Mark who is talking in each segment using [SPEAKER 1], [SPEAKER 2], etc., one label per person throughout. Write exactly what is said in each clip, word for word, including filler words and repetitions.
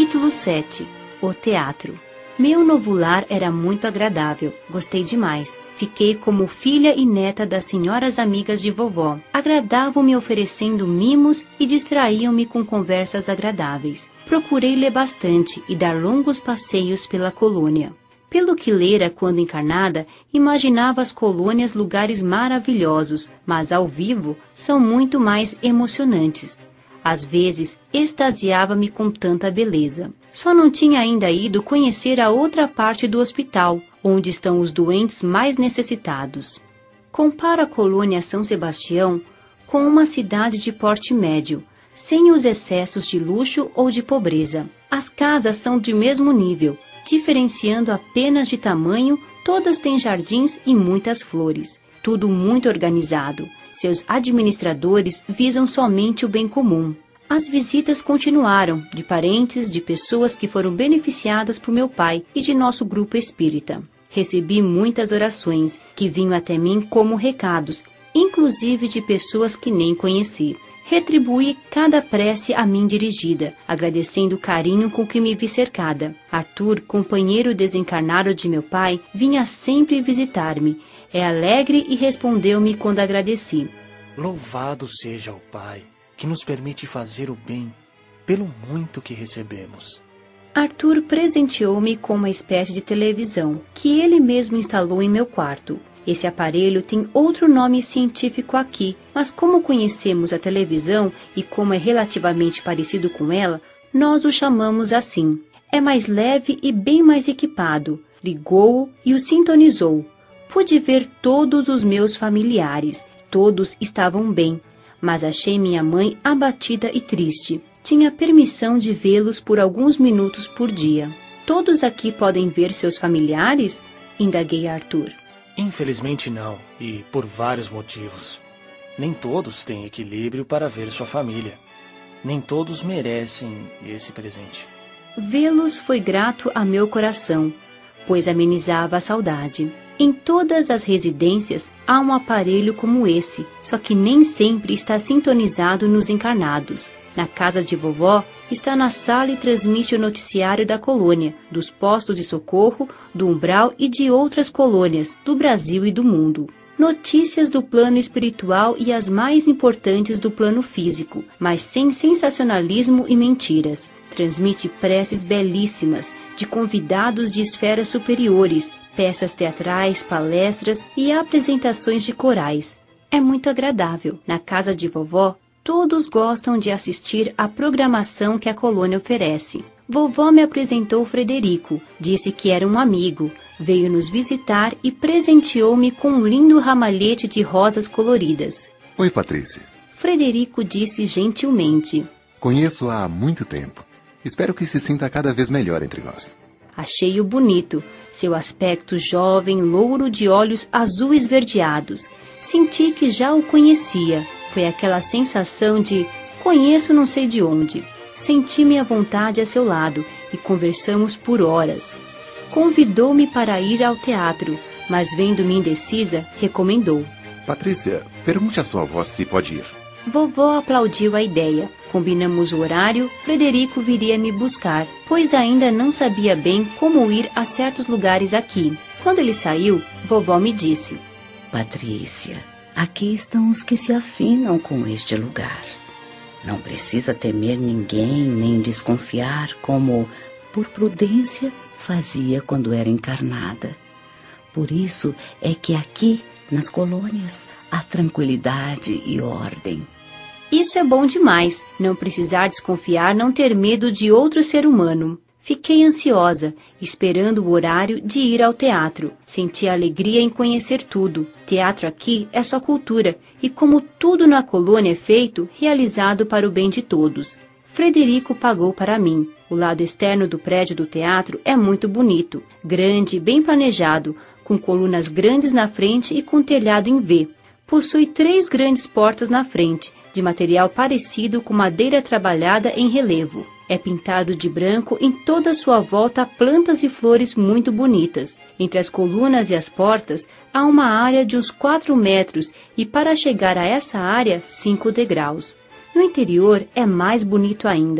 [SPEAKER 1] Capítulo sete. O teatro. Meu novo lar era muito agradável. Gostei demais. Fiquei como filha e neta das senhoras amigas de vovó. Agradavam-me oferecendo mimos e distraíam-me com conversas agradáveis. Procurei ler bastante e dar longos passeios pela colônia. Pelo que lera quando encarnada, imaginava as colônias lugares maravilhosos, mas ao vivo são muito mais emocionantes. Às vezes, extasiava-me com tanta beleza. Só não tinha ainda ido conhecer a outra parte do hospital, onde estão os doentes mais necessitados. Comparo a colônia São Sebastião com uma cidade de porte médio, sem os excessos de luxo ou de pobreza. As casas são de mesmo nível, diferenciando apenas de tamanho, todas têm jardins e muitas flores. Tudo muito organizado. Seus administradores visam somente o bem comum. As visitas continuaram, de parentes, de pessoas que foram beneficiadas por meu pai e de nosso grupo espírita. Recebi muitas orações, que vinham até mim como recados, inclusive de pessoas que nem conheci. Retribuí cada prece a mim dirigida, agradecendo o carinho com que me vi cercada. Arthur, companheiro desencarnado de meu pai, vinha sempre visitar-me. É alegre e respondeu-me quando agradeci.
[SPEAKER 2] Louvado seja o Pai, que nos permite fazer o bem, pelo muito que recebemos.
[SPEAKER 1] Arthur presenteou-me com uma espécie de televisão, que ele mesmo instalou em meu quarto. Esse aparelho tem outro nome científico aqui, mas como conhecemos a televisão e como é relativamente parecido com ela, nós o chamamos assim. É mais leve e bem mais equipado. Ligou-o e o sintonizou. Pude ver todos os meus familiares. Todos estavam bem, mas achei minha mãe abatida e triste. Tinha permissão de vê-los por alguns minutos por dia. Todos aqui podem ver seus familiares? Indaguei a Arthur.
[SPEAKER 2] Infelizmente não, e por vários motivos. Nem todos têm equilíbrio para ver sua família. Nem todos merecem esse presente.
[SPEAKER 1] Vê-los foi grato a meu coração, pois amenizava a saudade. Em todas as residências há um aparelho como esse, só que nem sempre está sintonizado nos encarnados. Na casa de vovó, está na sala e transmite o noticiário da colônia, dos postos de socorro, do umbral e de outras colônias, do Brasil e do mundo. Notícias do plano espiritual e as mais importantes do plano físico, mas sem sensacionalismo e mentiras. Transmite preces belíssimas, de convidados de esferas superiores, peças teatrais, palestras e apresentações de corais. É muito agradável. Na casa de vovó, todos gostam de assistir à programação que a colônia oferece. Vovó me apresentou Frederico, disse que era um amigo, veio nos visitar e presenteou-me com um lindo ramalhete de rosas coloridas.
[SPEAKER 3] Oi, Patrícia.
[SPEAKER 1] Frederico disse gentilmente.
[SPEAKER 3] Conheço-a há muito tempo. Espero que se sinta cada vez melhor entre nós.
[SPEAKER 1] Achei-o bonito, seu aspecto jovem, louro de olhos azul esverdeados. Senti que já o conhecia. Foi aquela sensação de conheço não sei de onde. Senti-me à vontade a seu lado e conversamos por horas. Convidou-me para ir ao teatro, mas vendo-me indecisa, recomendou.
[SPEAKER 3] Patrícia, pergunte à sua avó se pode ir.
[SPEAKER 1] Vovó aplaudiu a ideia. Combinamos o horário, Frederico viria me buscar, pois ainda não sabia bem como ir a certos lugares aqui. Quando ele saiu, vovó me disse.
[SPEAKER 4] Patrícia, aqui estão os que se afinam com este lugar. Não precisa temer ninguém, nem desconfiar como, por prudência, fazia quando era encarnada. Por isso é que aqui, nas colônias, há tranquilidade e ordem.
[SPEAKER 1] Isso é bom demais, não precisar desconfiar, não ter medo de outro ser humano. Fiquei ansiosa, esperando o horário de ir ao teatro. Senti alegria em conhecer tudo. Teatro aqui é só cultura, e como tudo na colônia é feito, realizado para o bem de todos. Frederico pagou para mim. O lado externo do prédio do teatro é muito bonito, grande, bem planejado, com colunas grandes na frente e com telhado em V. Possui três grandes portas na frente, de material parecido com madeira trabalhada em relevo. É pintado de branco em toda a sua volta plantas e flores muito bonitas. Entre as colunas e as portas há uma área de uns quatro metros e para chegar a essa área, cinco degraus. No interior é mais bonito ainda.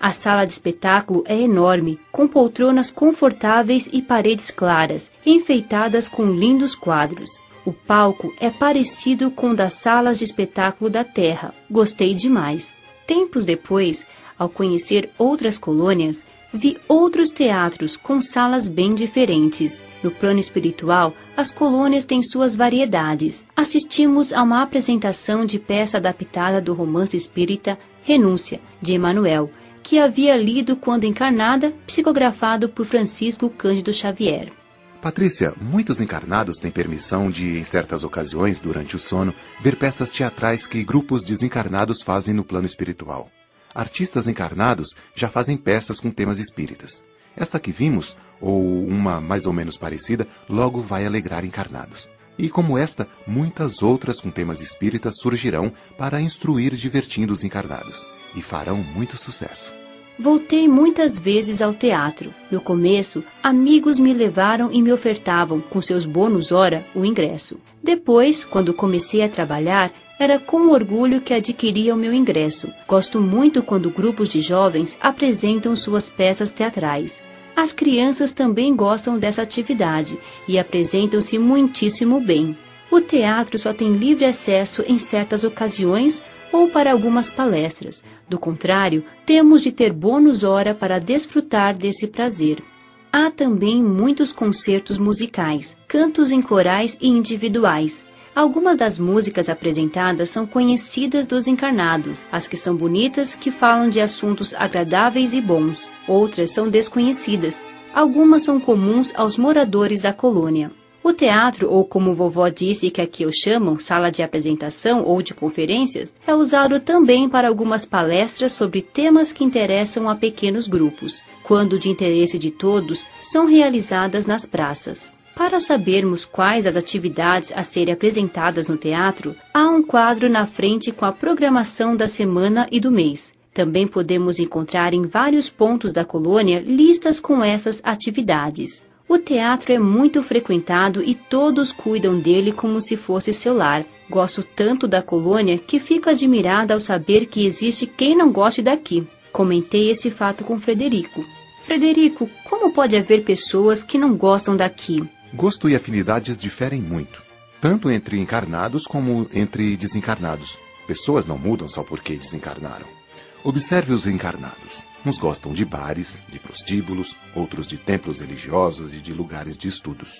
[SPEAKER 1] A sala de espetáculo é enorme, com poltronas confortáveis e paredes claras, enfeitadas com lindos quadros. O palco é parecido com o das salas de espetáculo da Terra. Gostei demais. Tempos depois, ao conhecer outras colônias, vi outros teatros com salas bem diferentes. No plano espiritual, as colônias têm suas variedades. Assistimos a uma apresentação de peça adaptada do romance espírita Renúncia, de Emmanuel, que havia lido quando encarnada, psicografado por Francisco Cândido Xavier.
[SPEAKER 3] Patrícia, muitos encarnados têm permissão de, em certas ocasiões, durante o sono, ver peças teatrais que grupos desencarnados fazem no plano espiritual. Artistas encarnados já fazem peças com temas espíritas. Esta que vimos, ou uma mais ou menos parecida, logo vai alegrar encarnados. E como esta, muitas outras com temas espíritas surgirão para instruir divertindo os encarnados. E farão muito sucesso.
[SPEAKER 1] Voltei muitas vezes ao teatro. No começo, amigos me levaram e me ofertavam, com seus bônus hora, o ingresso. Depois, quando comecei a trabalhar, era com orgulho que adquiria o meu ingresso. Gosto muito quando grupos de jovens apresentam suas peças teatrais. As crianças também gostam dessa atividade e apresentam-se muitíssimo bem. O teatro só tem livre acesso em certas ocasiões ou para algumas palestras. Do contrário, temos de ter bônus hora para desfrutar desse prazer. Há também muitos concertos musicais, cantos em corais e individuais. Algumas das músicas apresentadas são conhecidas dos encarnados, as que são bonitas, que falam de assuntos agradáveis e bons. Outras são desconhecidas. Algumas são comuns aos moradores da colônia. O teatro, ou como vovó disse que aqui o chamam, sala de apresentação ou de conferências, é usado também para algumas palestras sobre temas que interessam a pequenos grupos. Quando de interesse de todos, são realizadas nas praças. Para sabermos quais as atividades a serem apresentadas no teatro, há um quadro na frente com a programação da semana e do mês. Também podemos encontrar em vários pontos da colônia listas com essas atividades. O teatro é muito frequentado e todos cuidam dele como se fosse seu lar. Gosto tanto da colônia que fico admirada ao saber que existe quem não goste daqui. Comentei esse fato com Frederico. Frederico, como pode haver pessoas que não gostam daqui?
[SPEAKER 3] Gosto e afinidades diferem muito, tanto entre encarnados como entre desencarnados. Pessoas não mudam só porque desencarnaram. Observe os encarnados. Uns gostam de bares, de prostíbulos, outros de templos religiosos e de lugares de estudos.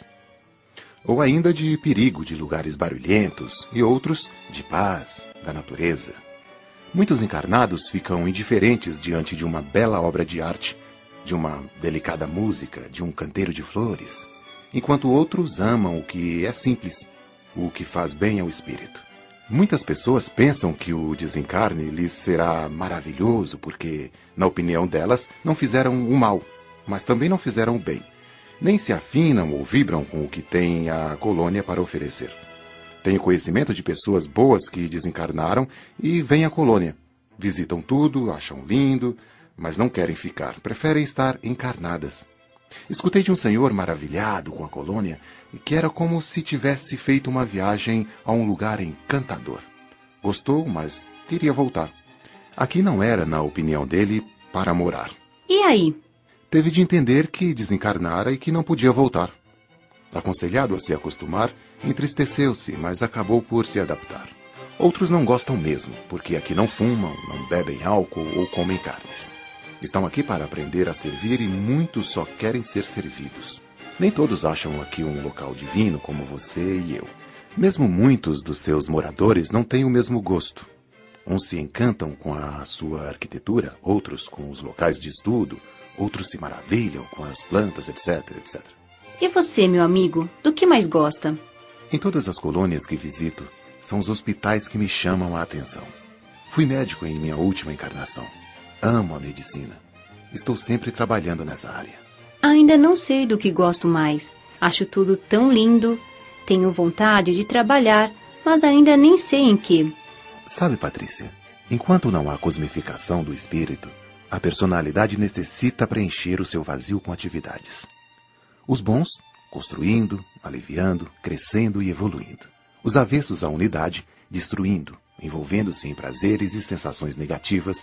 [SPEAKER 3] Ou ainda de perigo, de lugares barulhentos, e outros de paz, da natureza. Muitos encarnados ficam indiferentes diante de uma bela obra de arte, de uma delicada música, de um canteiro de flores, enquanto outros amam o que é simples, o que faz bem ao espírito. Muitas pessoas pensam que o desencarne lhes será maravilhoso porque, na opinião delas, não fizeram o mal, mas também não fizeram o bem. Nem se afinam ou vibram com o que tem a colônia para oferecer. Tenho conhecimento de pessoas boas que desencarnaram e vêm à colônia. Visitam tudo, acham lindo, mas não querem ficar, preferem estar encarnadas. Escutei de um senhor maravilhado com a colônia que era como se tivesse feito uma viagem a um lugar encantador. Gostou, mas queria voltar. Aqui não era, na opinião dele, para morar.
[SPEAKER 1] E aí?
[SPEAKER 3] Teve de entender que desencarnara e que não podia voltar. Aconselhado a se acostumar, entristeceu-se, mas acabou por se adaptar. Outros não gostam mesmo, porque aqui não fumam, não bebem álcool ou comem carnes. Estão aqui para aprender a servir e muitos só querem ser servidos. Nem todos acham aqui um local divino como você e eu. Mesmo muitos dos seus moradores não têm o mesmo gosto. Uns se encantam com a sua arquitetura, outros com os locais de estudo, outros se maravilham com as plantas, etc, etcétera.
[SPEAKER 1] E você, meu amigo, do que mais gosta?
[SPEAKER 3] Em todas as colônias que visito, são os hospitais que me chamam a atenção. Fui médico em minha última encarnação. Amo a medicina. Estou sempre trabalhando nessa área.
[SPEAKER 1] Ainda não sei do que gosto mais. Acho tudo tão lindo. Tenho vontade de trabalhar, mas ainda nem sei em que.
[SPEAKER 3] Sabe, Patrícia, enquanto não há cosmificação do espírito, a personalidade necessita preencher o seu vazio com atividades. Os bons, construindo, aliviando, crescendo e evoluindo. Os avessos à unidade, destruindo, envolvendo-se em prazeres e sensações negativas,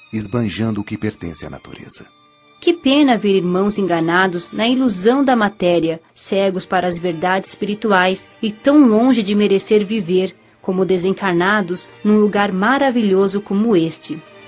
[SPEAKER 3] esbanjando o que pertence à natureza.
[SPEAKER 1] Que pena ver irmãos enganados na ilusão da matéria, cegos para as verdades espirituais e tão longe de merecer viver, como desencarnados, num lugar maravilhoso como este.